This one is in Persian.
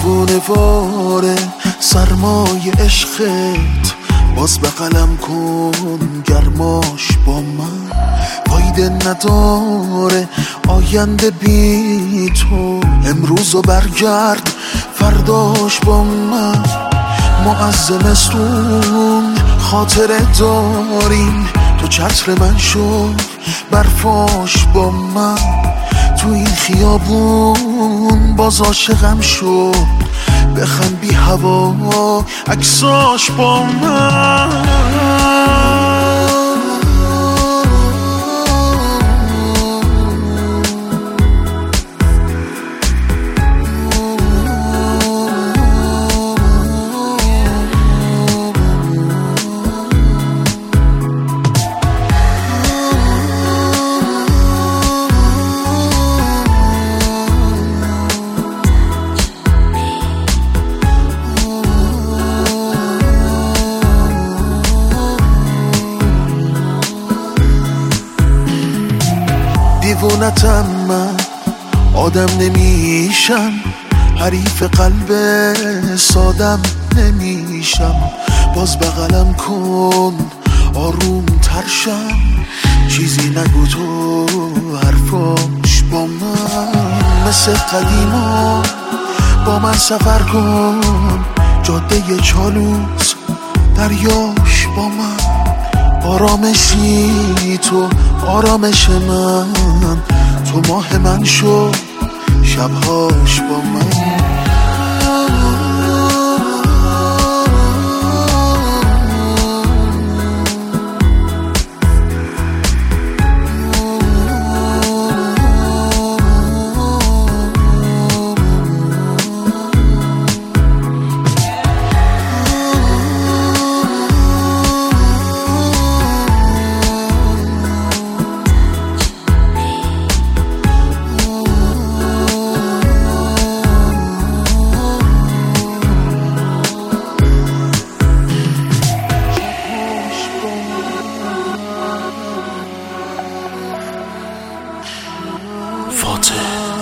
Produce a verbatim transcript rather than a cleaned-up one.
دیوونه واره سرمای عشقت، باز بغلم کن گرماش با من. فایده نداره آینده بی تو، امروزو برگرد فرداش با من. ما از زمستون خاطره داریم، تو چتر من شد برفاش با من. تو این خیابون باز عاشقم شد، بخند بی هوا عکساش با من. دیوونتم من، آدم نمیشم، حریف قلب سادم نمیشم. باز بغلم کن آروم ترشم، چیزی نگو تو حرفاش با من. مثل قدیما با من سفر کن، جاده چالوس دریاش با من. آرامشی تو آرامش من، تو ماه من شو شبهاش با من. فاتح